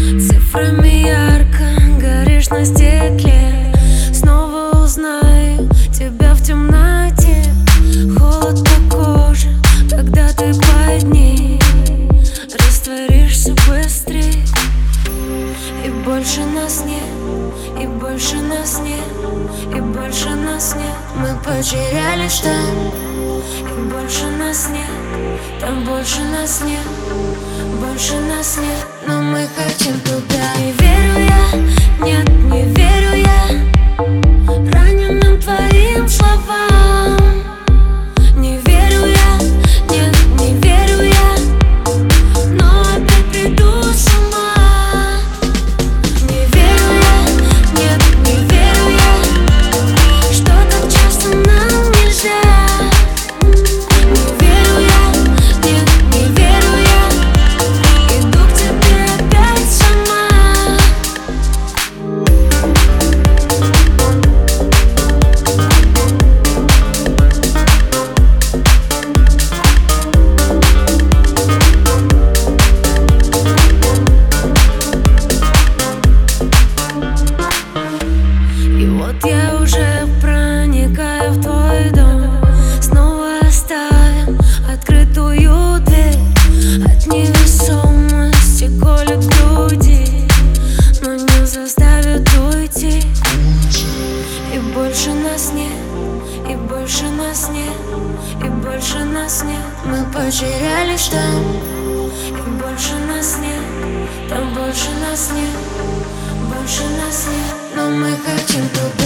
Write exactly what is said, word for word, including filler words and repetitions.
Цифрами ярко горишь на стекле. Снова узнаю тебя в темноте. Холод по коже, когда ты под ней. Растворишься быстрее. И больше нас нет, и больше нас нет, и больше нас нет. Мы потерялись там, и больше нас нет. Там больше нас нет, больше нас нет. Но мы хотим туда. Не верю я, нет, не верю я раненым твоим словам. Не верю я, нет, не верю я, но опять приду сама. Не верю я, нет, не верю я, что так часто нам нельзя. Не верю я, нет, не верю я, иду к тебе опять сама. И вот я уже проникаю в твой дом. Снова оставим открытую дверь. От невесомости колет груди, но не заставит уйти. И больше нас нет, и больше нас нет, и больше нас нет. Мы потерялись там, и больше нас нет. Там больше нас нет, больше нас нет. Но мы хотим туда.